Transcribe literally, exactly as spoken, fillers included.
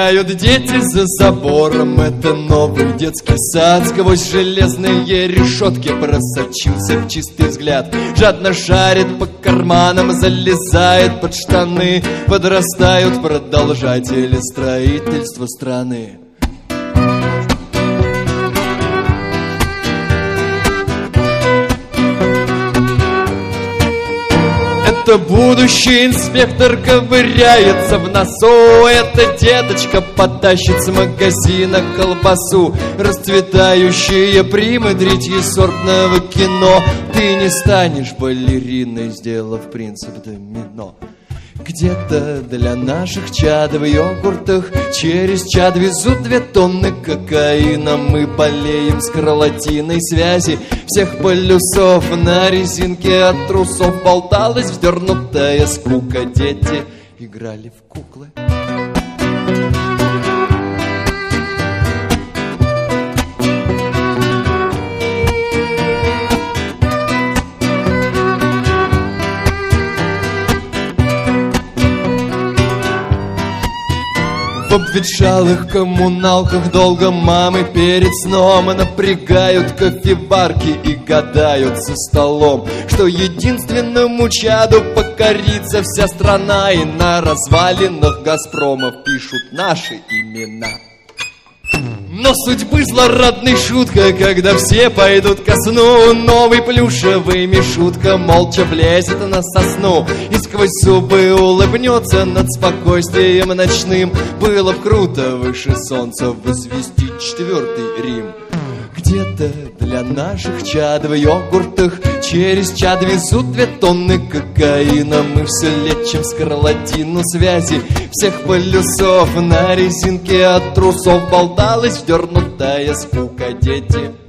Играют дети за забором, это новый детский сад. Сквозь железные решетки просочился в чистый взгляд. Жадно шарит по карманам, залезает под штаны. Подрастают продолжатели строительства страны. Это будущий инспектор ковыряется в носу. Эта деточка потащит с магазина колбасу. Расцветающие примы третьесортного кино. Ты не станешь балериной, сделав принцип домино. Где-то для наших чад в йогуртах через чад везут две тонны кокаина. Мы болеем скарлатиной связи всех полюсов. На резинке от трусов болталась вздернутая скука. Дети играли в куклы. В обветшалых коммуналках долго мамы перед сном напрягают кофеварки и гадают за столом, что единственному чаду покорится вся страна. И на развалинах Газпромов пишут наши имена. Но судьбы злорадной шутка, когда все пойдут ко сну. Новый плюшевый Мишутка молча влезет на сосну и сквозь зубы улыбнется над спокойствием ночным. Было б круто выше солнца возвести четвертый Рим. Где-то для наших чад в йогуртах через чад везут две тонны кокаина. Мы все лечим скарлатину связи всех полюсов. На резинке от трусов болталась вдернутая скука. Дети